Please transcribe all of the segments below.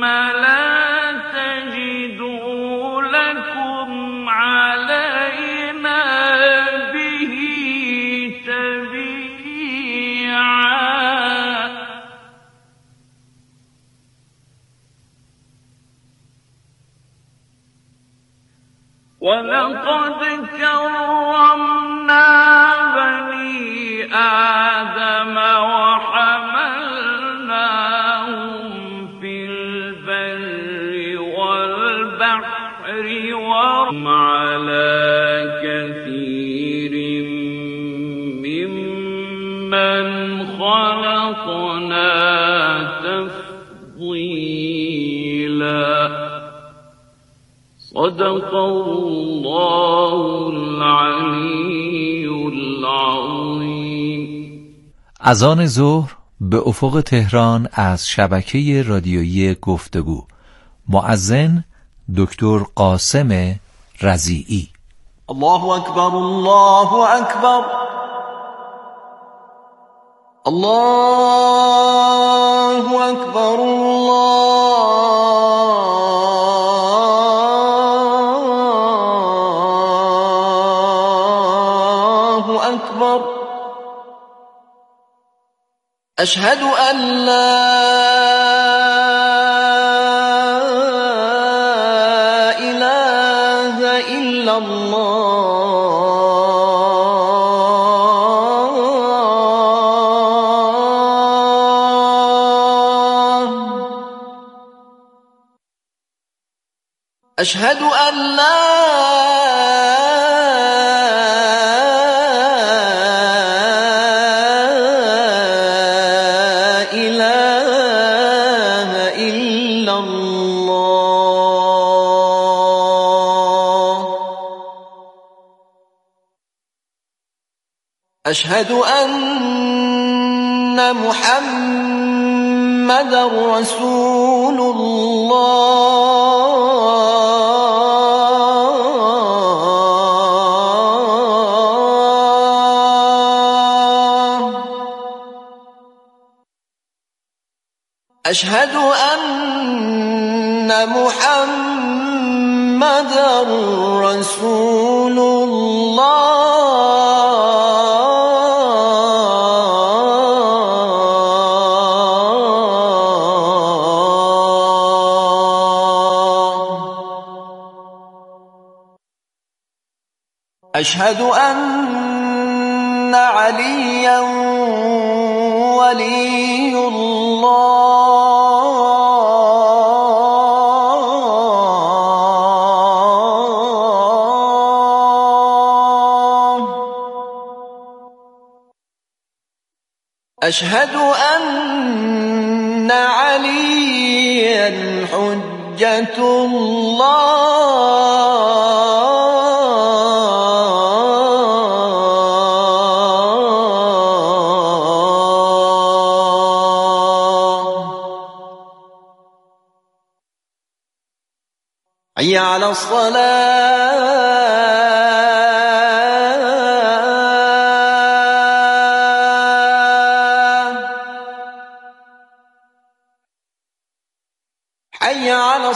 لا تجدوا لكم علينا به تبيعا ولقد كرمنا بني آدم وحملناهم في البر والبحر وهم على كثير ممن خلقنا تفضيلا صدق الله العلی العظیم. اذان ظهر به افق تهران از شبکه رادیویی گفتگو. مؤذن دکتر قاسم رضیعی. الله اکبر الله اکبر الله اکبر الله اکبر اشهد ان لا اله الا الله اشهد ان لا اله الا الله اشهد ان محمدا رسول الله اشهد ان محمدا رسول الله اشهد ان عليا ولي الله اشهد ان عليا حجة الله حي على الصلاة حي على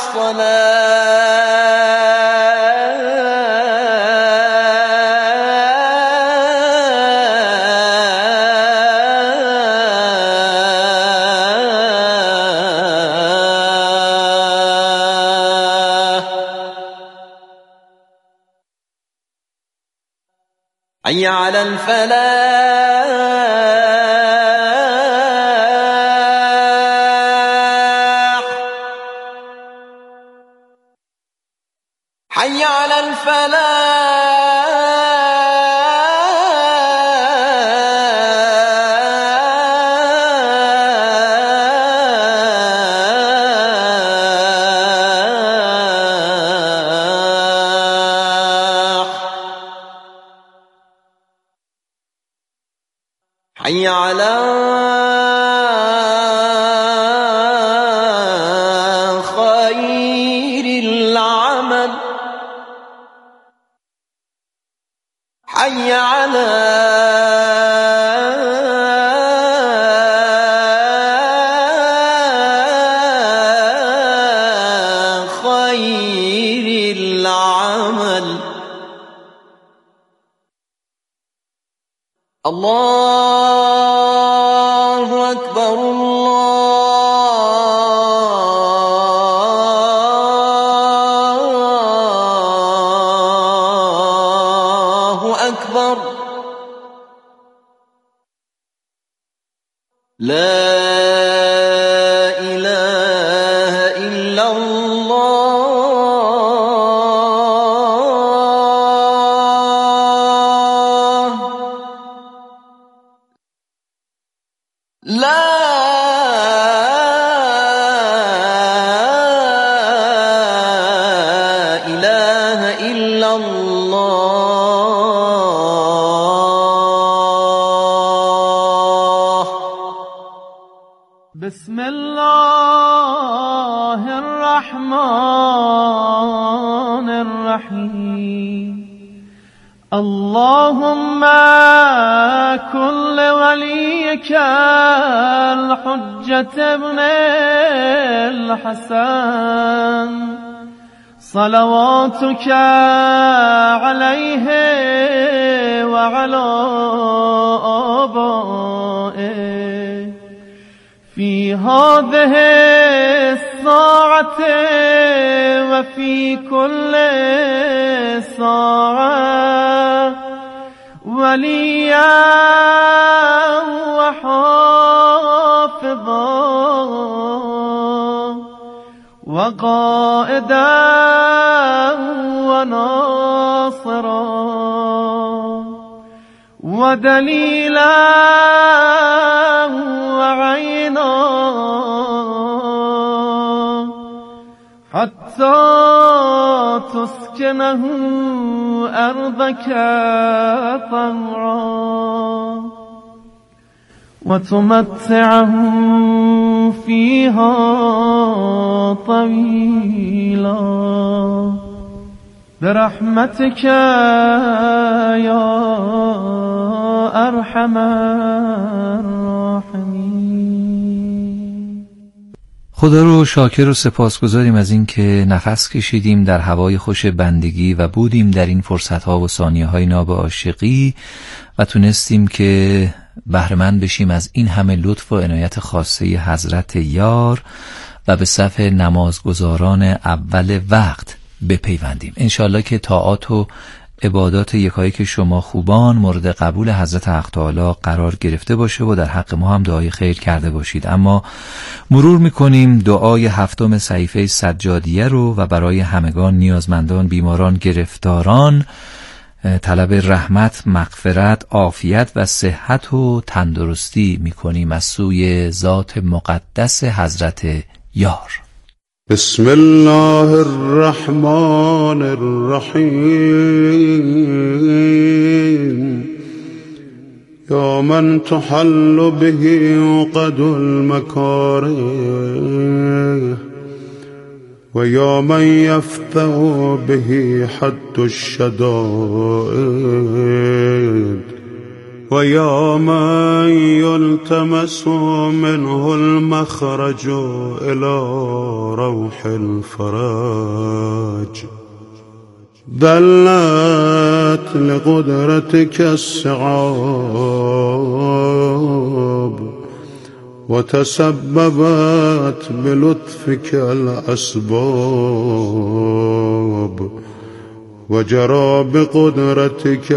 الصلاة حي على الفلاح حي على الفلاح حي على خير العمل حي على الله أكبر الله أكبر لا إله إلا الله لا إله إلا الله بسم الله الرحمن الرحيم اللهم كن لوليك الحجة ابن الحسن صلواتك عليه وعلى آبائه في هذه الساعة وفي كل ساعة وليا وحافظا وقائدا وناصرا ودليلا وعينا حتى تسكنه أرضك طوعا وتمتعه فيها طويلا برحمتك يا أرحم الراحمين. خدا رو شاکر و سپاسگزاریم از این که نفس کشیدیم در هوای خوش بندگی و بودیم در این فرصتها و ثانیه‌های ناب عاشقی و تونستیم که بهره‌مند بشیم از این همه لطف و عنایت خاصه حضرت یار و به صف نمازگزاران اول وقت بپیوندیم. انشالله که طاعات و عبادات یکایک شما خوبان مورد قبول حضرت حق تعالی قرار گرفته باشه و در حق ما هم دعای خیر کرده باشید. اما مرور میکنیم دعای 7 صحیفه سجادیه رو و برای همگان نیازمندان، بیماران، گرفتاران طلب رحمت، مغفرت، عافیت و صحت و تندرستی میکنیم از سوی ذات مقدس حضرت یار. بسم الله الرحمن الرحیم یا من تحل به عقد المکاره و یا من یفتح به حد الشدائد و یا من یلتمس منه المخرج الى روح الفرج دلت لقدرتك الصعاب وتسببت بلطفك الأسباب وجرى بقدرتك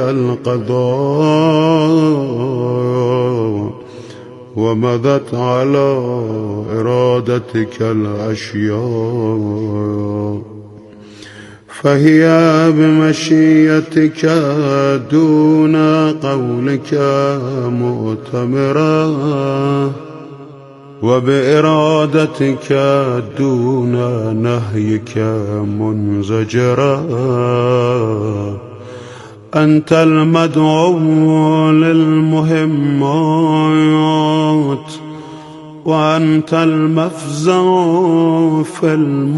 القضاء ومضت على إرادتك الأشياء فهي بمشيتك دون قولك مؤتمرة وبإرادتك دون نهيك منزجرا أنت المدعو للمهمات وأنت المفزع في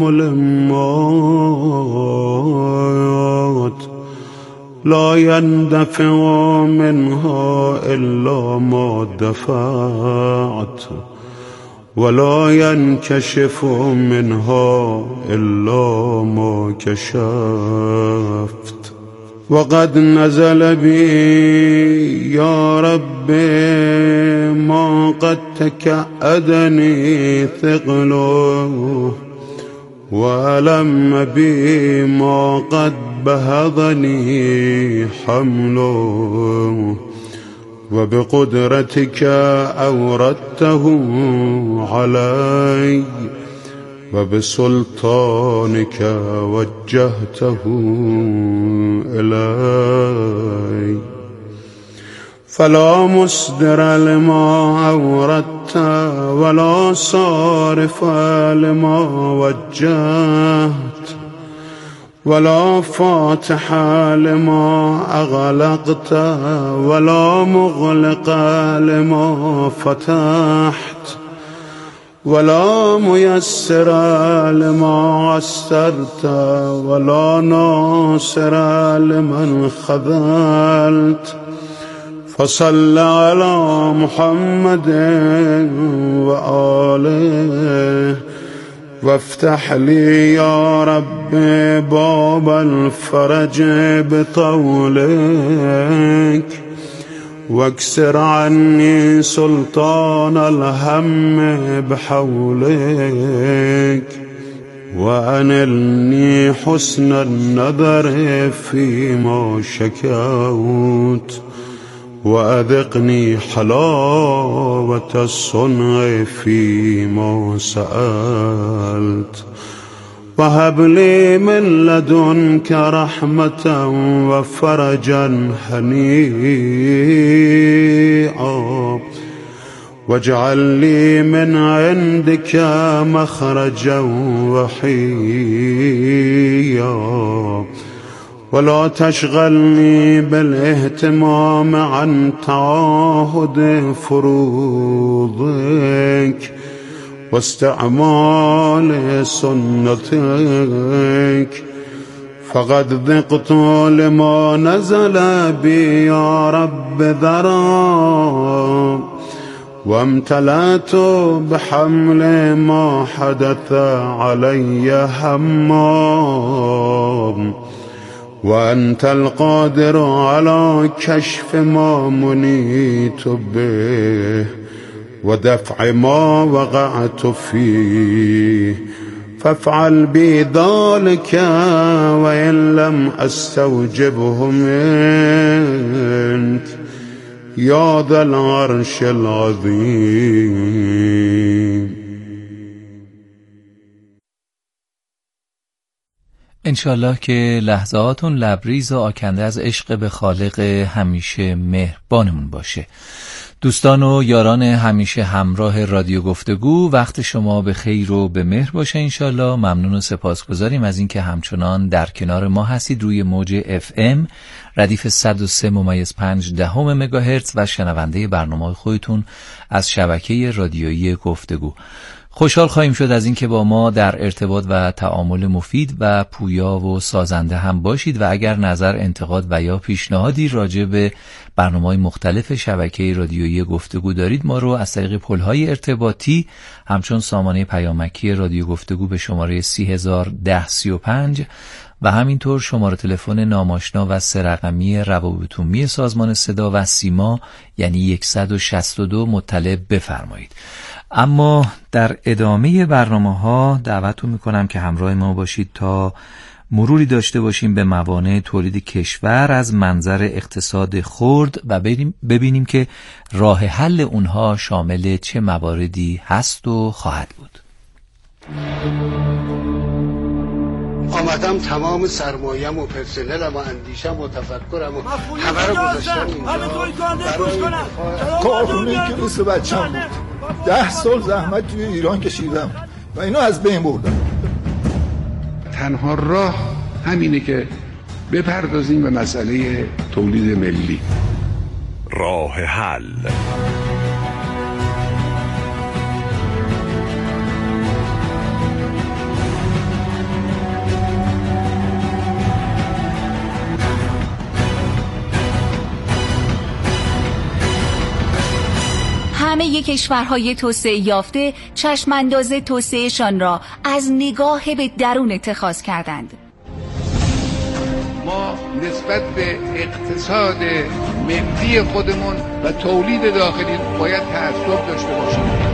الملمات لا يندفع منها إلا ما دفعت ولا ينكشف منها إلا ما كشفت وقد نزل بي يا رب ما قد تكأدني ثقله، وألم بي ما قد بهضني حمله، وبقدرتك أوردته علي، وبسلطانك وجهته إلي. فلا مصدر لما أوردت ولا صارف لما وجهت، ولا فاتح لما أغلقت ولا مغلق لما فتحت، ولا ميسر لما عسرت ولا ناصر لمن خذلت. فصل على محمد وآله، وافتح لي يا رب باب الفرج بطولك، واكسر عني سلطان الهم بحولك، وأنلني حسن النظر فيما شكوت، وأذقني حلاوة الصنع فيما سألت. وهب لي من لدنك رحمة وفرجا هنيئا، واجعل لي من عندك مخرجا وحيا، ولا تشغلني بالاهتمام عن تعاهد فروضك واستعمال سنتك. فقد ذقت لما نزل بي يا رب ذرا، وامتلأت بحمل ما حدث علي هما، وأنت القادر على كشف ما منيت به ودفع ما وقعت فيه. فافعل بي ذلك وإن لم أستوجبه منك يا ذا العرش العظيم. انشالله که لحظاتون لبریز و آکنده از عشق به خالق همیشه مهربانمون باشه. دوستان و یاران همیشه همراه رادیو گفتگو، وقت شما به خیر و به مهر باشه انشالله. ممنون و سپاسگزاریم از اینکه همچنان در کنار ما هستید روی موج FM ردیف 103.5 مگاهرتز و شنونده برنامه خودتون از شبکه رادیویی گفتگو. خوشحال خواهیم شد از اینکه با ما در ارتباط و تعامل مفید و پویا و سازنده هم باشید، و اگر نظر، انتقاد و یا پیشنهادی راجع به برنامه‌های مختلف شبکه رادیویی گفتگو دارید، ما رو از طریق پل‌های ارتباطی همچون سامانه پیامکی رادیو گفتگو به شماره 301035 و همینطور شماره تلفن ناماشنا و 3 رقمی روابط عمومی سازمان صدا و سیما یعنی 162 مطلع بفرمایید. اما در ادامه برنامه‌ها دعوتتون میکنم که همراه ما باشید تا مروری داشته باشیم به موانع تولید کشور از منظر اقتصاد خرد و ببینیم که راه حل اونها شامل چه مواردی هست و خواهد بود. آمدم تمام سرمایه‌ام و پرسنلم و اندیشم و تفکرم و همه رو گذاشتم اینجا. کارخونه که مثل بچه‌م بود. 10 سال زحمت توی ایران کشیدم و اینو از بین بردم. تنها راه همینه که بپردازیم به مسئله تولید ملی. راه حل. همه کشورهای توسعه یافته چشمانداز توسعهشان را از نگاه به درون اتخاذ کردند. ما نسبت به اقتصاد ملی خودمون و تولید داخلی باید تعصب داشته باشیم.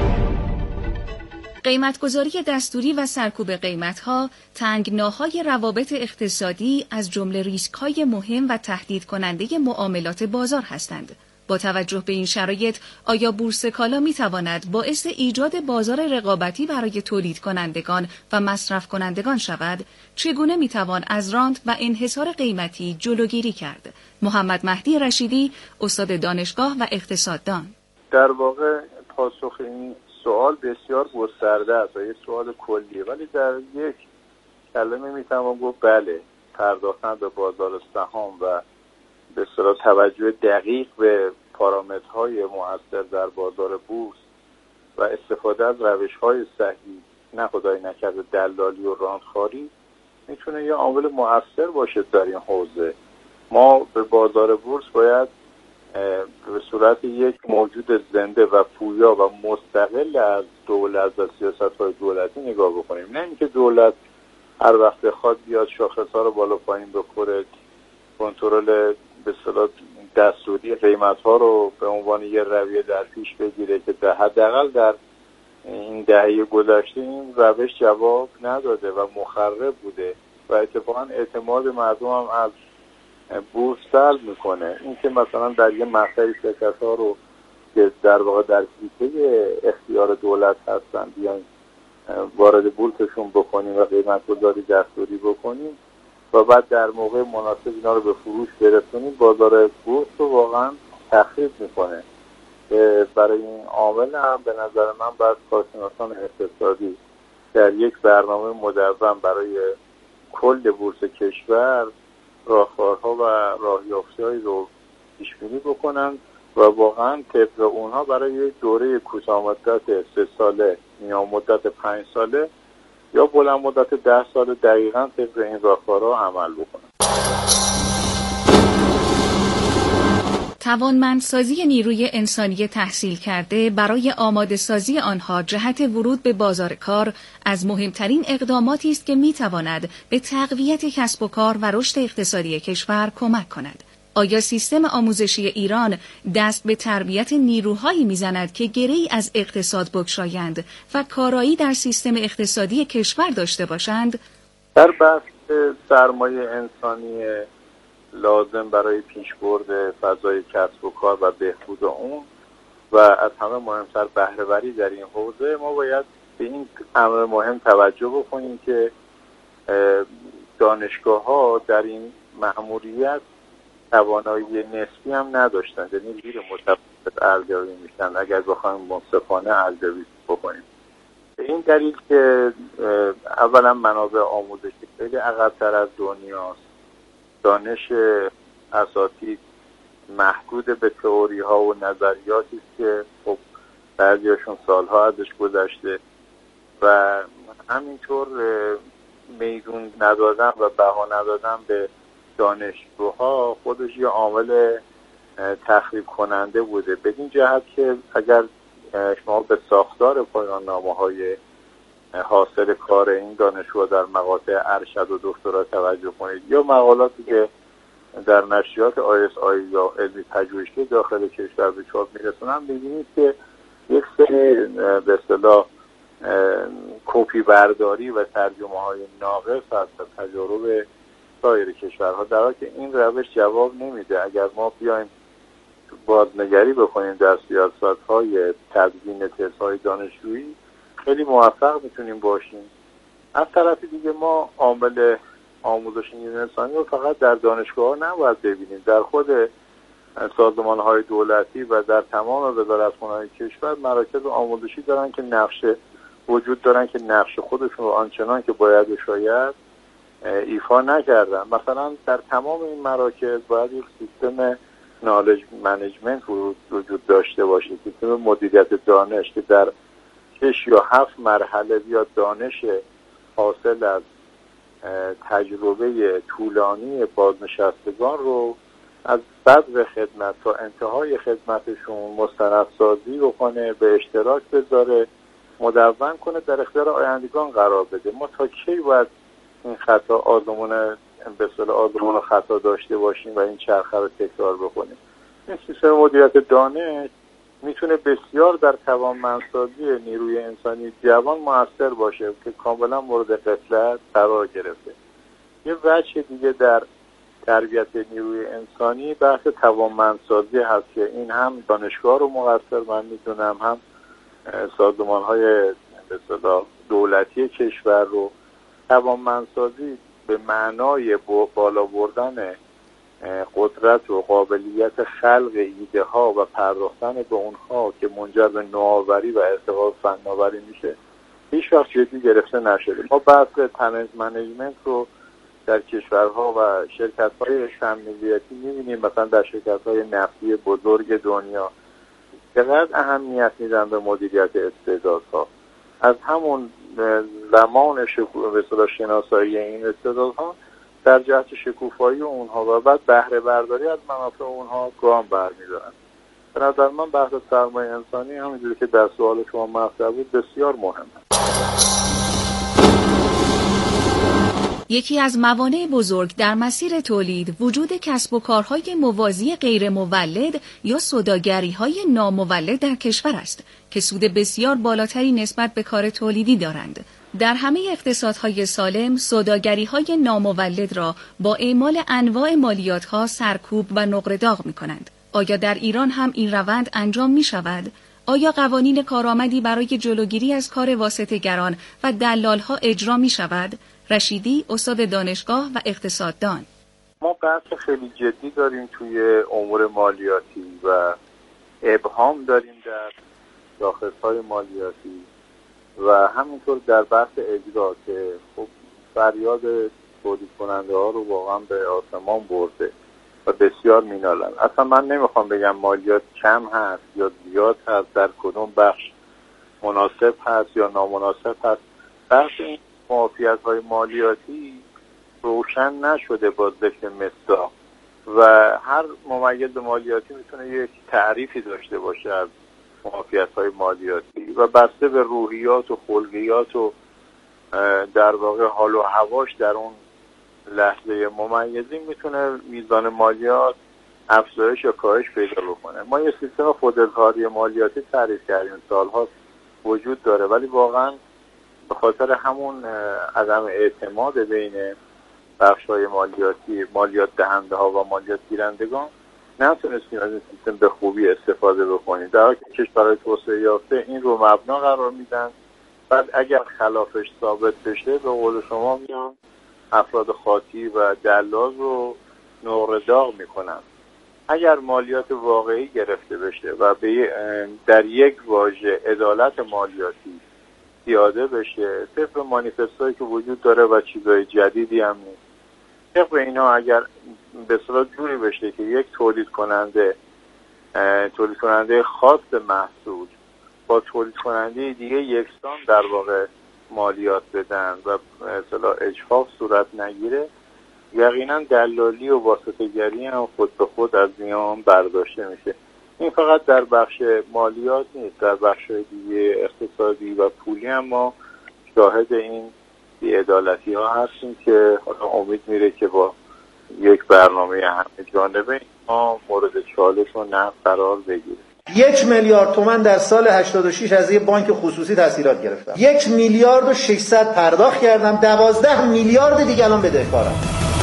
قیمتگذاری دستوری و سرکوب قیمت‌ها تنگناهای روابط اقتصادی از جمله ریسک‌های مهم و تهدید کننده معاملات بازار هستند. با توجه به این شرایط، آیا بورس کالا می‌تواند باعث ایجاد بازار رقابتی برای تولید کنندگان و مصرف کنندگان شود؟ چگونه می‌توان از رانت و انحصار قیمتی جلوگیری کرد؟ محمد مهدی رشیدی، استاد دانشگاه و اقتصاددان. در واقع پاسخ این سوال بسیار گسترده است و یک سوال کلیه، ولی در یک کلمه میتوان گفت بله، پرداختن به بازار سهام و به اصطلاح توجه دقیق به پارامترهای مؤثر در بازار بورس و استفاده از روش‌های صحیح، نه خدای نکرده دلالی و رانتخواری، میتونه یه عامل مؤثر باشه در این حوزه. ما به بازار بورس باید به صورت یک موجود زنده و پویا و مستقل از دولت و سیاست‌های دولتی نگاه بکنیم، نه اینکه دولت هر وقت بخواد بیاد شاخص‌ها رو بالا پایین بکنه، کنترل به اصطلاح دستوری قیمت‌ها رو به عنوان یه رویه در پیش بگیره که حداقل در این دهه گذشته این روش جواب نداده و مخرب بوده و اتفاقا اعتماد مردم هم از بورس سلب میکنه. این که مثلا در یه مقطعی شرکت‌ها رو که در واقع در کیسه اختیار دولت هستن بیان وارد بورسشون بکنیم و قیمت گذاری دستوری بکنیم و بعد در موقع مناسب اینا رو به فروش برسونیم، بازار بورس رو واقعا تخریب میکنه. برای این عامل هم به نظر من باید کارشناسان اقتصادی در یک برنامه مدون برای کل بورس کشور راهکارها و راهیافتی‌هایی رو پیش‌بینی بکنن و واقعا طبق اونها برای یک دوره کوتاه مدت 3 ساله، میان مدت 5 ساله یا بلند مدت 10 ساله دقیقاً طبق این راهکارها عمل بکنن. توانمندسازی نیروی انسانی تحصیل کرده برای آماده سازی آنها جهت ورود به بازار کار از مهمترین اقداماتی است که میتواند به تقویت کسب و کار و رشد اقتصادی کشور کمک کند. آیا سیستم آموزشی ایران دست به تربیت نیروهایی میزند که گره‌ای از اقتصاد بگشایند و کارایی در سیستم اقتصادی کشور داشته باشند؟ در بحث سرمایه انسانی لازم برای پیشبرد فضای کسب و کار و بهبود اون و از همه مهمتر بهره‌وری در این حوزه، ما باید به این امر مهم توجه بکنیم که دانشگاه‌ها در این مأموریت توانایی نسبی هم نداشتن، یعنی زیر متوسط ارزیابی میشن اگر بخوایم منصفانه ارزیابی بکنیم. به این دلیل که اولا منابع آموزشی خیلی عقب‌تر از دنیاست، دانش اساتید محدود به تئوری ها و نظریاتی است که خب بعضیاشون سالها ازش گذشته و همینطور میدون ندادن و بها ندادن به دانشجوها خودش یه عامل تخریب کننده بوده، بدین جهت که اگر شما به ساختار پایان نامه‌های حاصل کار این دانشجو در مقاطع ارشد و دکترا توجه کنید یا مقالاتی که در نشریات ISI یا علمی پژوهشی داخل کشور به چاپ میرسونن، می‌بینید که یک سری به اصطلاح کپی برداری و ترجمه‌های ناقص از تجارب سایر کشورها، در حالی که این روش جواب نمیده. اگر ما بیایم بازنگری بکنیم در سیاست‌های تدوین تزهای دانشجویی خیلی موفق میتونیم باشیم. از طرف دیگه ما عامل آموزش نیروی انسانی رو فقط در دانشگاه‌ها نباید ببینیم، در خود سازمان‌های دولتی و در تمام وزارتخانه‌های کشور مراکز آموزشی دارن که نقش وجود دارن که نقش خودشون رو آنچنان که باید و شاید ایفا نکردن. مثلا در تمام این مراکز باید یک سیستم نالج منیجمنت وجود داشته باشه، سیستم مدیریت دانش که در 6 یا 7 مرحله بیاد دانش حاصل از تجربه طولانی بازنشستگان رو از بدو خدمت تا انتهای خدمتشون مستندسازی بکنه، به اشتراک بذاره، مدون کنه، در اختیار آیندگان قرار بده. ما تا کی باید این خطا آزمون به اصطلاح آزمون خطا داشته باشیم و این چرخه رو تکرار بکنیم. این سیستم مدیریت دانش میتونه بسیار در توانمندسازی نیروی انسانی جوان موثر باشه که کاملا مورد غفلت قرار گرفته. یه وجه دیگه در تربیت نیروی انسانی بحث توانمندسازی هست که این هم دانشگاه رو مقصر من میدونم، هم سازمان‌های به اصطلاح دولتی کشور رو. توانمندسازی به معنای بالا بردن قدرت و قابلیت خلق ایده ها و پرداختن به اونها که منجر به نوآوری و ارتقاء فناوری میشه هیچ وقت جدی گرفته نشده. ما بحث تالنت منیجمنت رو در کشورها و شرکت‌های شمولیتی می‌بینیم، مثلا در شرکت‌های نفتی بزرگ دنیا چقدر اهمیت میدن به مدیریت استعدادها. از همون زمان به اصطلاح شناسایی این استعدادها در جهت شکوفایی اونها و بعد بهره برداری از منافع اونها گام برمی‌دارن. به نظر من بحث سرمایه انسانی همونجوری که در سوال شما مطرح بود بسیار مهمه. یکی از موانع بزرگ در مسیر تولید وجود کسب و کارهای موازی غیر مولد یا سوداگری‌های نامولد در کشور است که سود بسیار بالاتری نسبت به کار تولیدی دارند. در همه اقتصادهای سالم سوداگری‌های نامولد را با اعمال انواع مالیات‌ها سرکوب و نقره داغ می‌کنند. آیا در ایران هم این روند انجام می‌شود؟ آیا قوانین کارآمدی برای جلوگیری از کار واسطه‌گران و دلال‌ها اجرا می‌شود؟ رشیدی، استاد دانشگاه و اقتصاددان: ما بحث خیلی جدی داریم توی امور مالیاتی و ابهام داریم در شاخص‌های مالیاتی و همینطور در بحث اجرا که خب فریاد تولید کننده ها رو واقعا به آسمان برده و بسیار مینالن. اصلا من نمیخوام بگم مالیات کم هست یا زیاد هست، در کدوم بخش مناسب هست یا نامناسب هست. بحث این معافیت‌های مالیاتی روشن نشده با ذکر مصداق و هر ممیز مالیاتی میتونه یک تعریفی داشته باشه از معافیت‌های مالیاتی و بسته به روحیات و خلقیات و در واقع حال و هواش در اون لحظه ممیزی میتونه میزان مالیات افزایش یا کاهش پیدا بکنه. ما یه سیستم خوداظهاری مالیاتی تعریف کردیم، سال‌ها وجود داره، ولی واقعا به خاطر همون عدم اعتماد بین بخش‌های مالیاتی، مالیات دهنده ها و مالیات گیرندگان نتونستیم از این سیستم به خوبی استفاده بکنیم. در حالی که کشورهای توسعه یافته این رو مبنا قرار میدن، بعد اگر خلافش ثابت بشه به قول شما میان افراد خاطی و دلال رو نقره داغ میکنن. اگر مالیات واقعی گرفته بشه و در یک واژه عدالت مالیاتی پیاده بشه، طبق مانیفستایی که وجود داره و چیزای جدیدی هم نیست، طبق اینا اگر به اصطلاح جوری بشه که یک تولید کننده خاص محصول با تولید کننده دیگه یکسان در واقع مالیات بدن و اصطلاح اجحاف صورت نگیره، یقینا دلالی و واسطه‌گری هم خود به خود از میان برداشته میشه. این فقط در بخش مالیات نیست، در بخش دیگه اقتصادی و پولی هم ما شاهد این بی‌عدالتی ها هستیم که حالا امید میره که با یک برنامه همه جانبه ما مورد چالش و نقد قرار بگیره. 1 میلیارد تومان در سال 86 از یه بانک خصوصی تسهیلات گرفتم. 1 میلیارد و 600 پرداخت کردم. 12 میلیارد دیگه الان بدهکارم.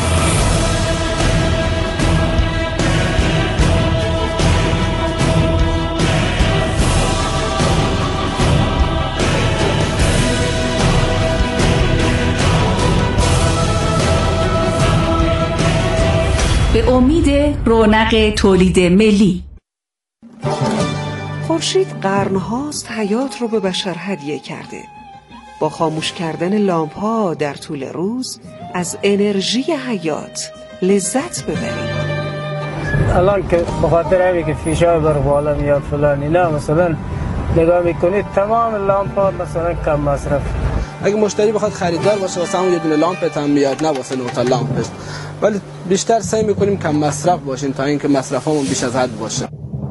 به امید رونق تولید ملی. خورشید قرن‌هاست حیات رو به بشر هدیه کرده. با خاموش کردن لامپ‌ها در طول روز از انرژی حیات لذت ببرید. الان که بخاطر همین که فیشای بر بالا میاد فلان اینا، مثلا نگاه میکنید تمام لامپ‌ها مثلا کم مصرف. اگه مشتری بخواد خریدار باشه واسه همون یه دونه لامپ هم میاد، نه واسه 9 تا لامپش، ولی بیشتر سعی میکنیم کم مصرف باشیم تا اینکه مصرفمون بیش از حد باشه.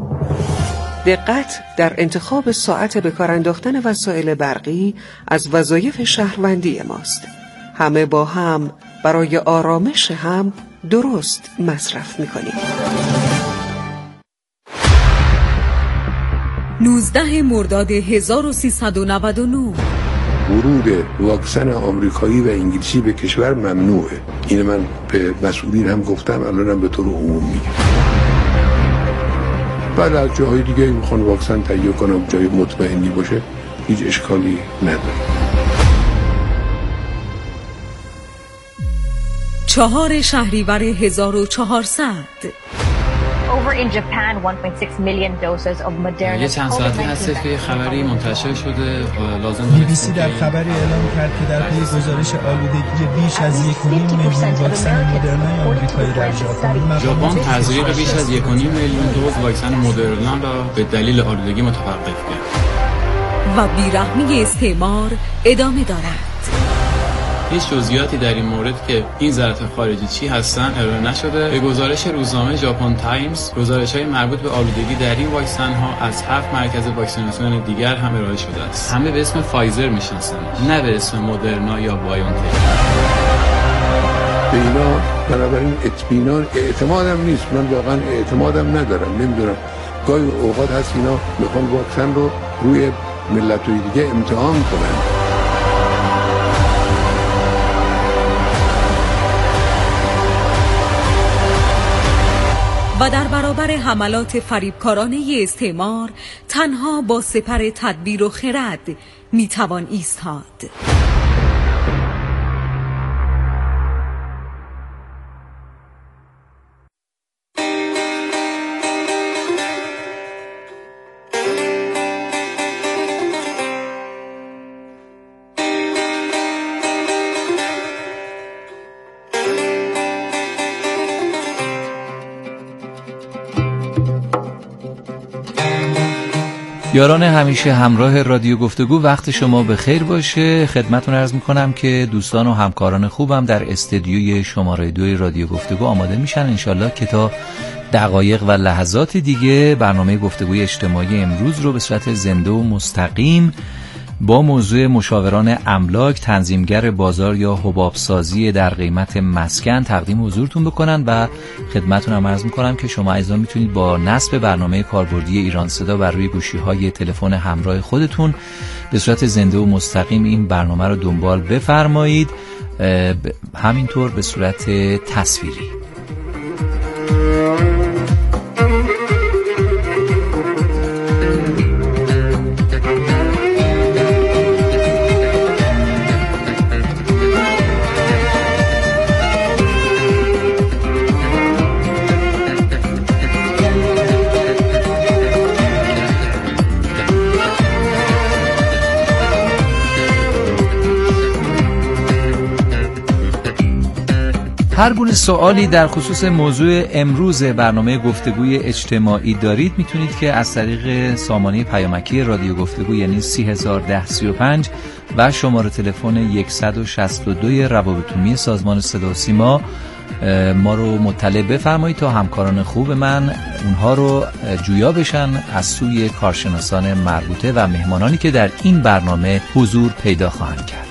دقت در انتخاب ساعت به کار انداختن وسایل برقی از وظایف شهروندی ماست. همه با هم برای آرامش هم درست مصرف می‌کنیم. 19 مرداد 1399 ورود واکسن آمریکایی و انگلیسی به کشور ممنوعه. این من به مسئولین هم گفتم، الانم به طور عموم میگم. بعد از جاهای دیگه میخوان واکسن تهیه کنم جای مطمئنی باشه، هیچ اشکالی نداره. 4 شهریور 1400 یه چند ساعتی هست که خبری منتشر شده لازم BBC در خبری اعلام کرد که در پی گزارش آلودگی بیش از 1.5 میلیون واکسن مدرنا آمریکایی در ژاپن تزریق بیش از 1.5 میلیون دوز واکسن مدرنا را به دلیل آلودگی متوقف کرد. و بیرحمی استعمار ادامه دارد. هیچ جزئیاتی در این مورد که این ظرف خارجی چی هستن ارائه نشده. به گزارش روزنامه ژاپن تایمز، گزارش‌های مربوط به آلودگی در این واکسن ها از 7 مرکز واکسیناسیون دیگر هم ارائه شده است. همه به اسم فایزر میشناسند، نه به اسم مدرنا یا بایونتک. به اینا بنابراین اطمینان اعتمادم نیست. من واقعا اعتمادم ندارم. نمیدونم گاهی اوقات هست اینا میخوان واکسن رو روی ملت‌های دیگه امتحان کنن. و در برابر حملات فریبکارانه استعمار تنها با سپر تدبیر و خرد میتوان ایستاد. یاران همیشه همراه رادیو گفتگو، وقت شما به خیر باشه. خدمتتون عرض میکنم که دوستان و همکاران خوبم در استدیوی شماره 2 رادیو گفتگو آماده میشن انشالله که تا دقایق و لحظات دیگه برنامه گفتگوی اجتماعی امروز رو به صورت زنده و مستقیم با موضوع مشاوران املاک، تنظیمگر بازار یا حبابسازی در قیمت مسکن تقدیم حضورتون بکنن و خدمتتون هم عرض میکنم که شما عزیزان میتونید با نصب برنامه کاربردی ایران صدا بر روی گوشی‌های تلفن همراه خودتون به صورت زنده و مستقیم این برنامه رو دنبال بفرمایید، همینطور به صورت تصویری. هر گونه سوالی در خصوص موضوع امروز برنامه گفتگوی اجتماعی دارید میتونید که از طریق سامانه پیامکی رادیو گفتگو یعنی 301035 و شماره تلفن 162 روابط عمومی سازمان صدا و سیما ما رو مطلع بفرمایید تا همکاران خوب من اونها رو جویا بشن از سوی کارشناسان مربوطه و مهمانانی که در این برنامه حضور پیدا خواهند کرد.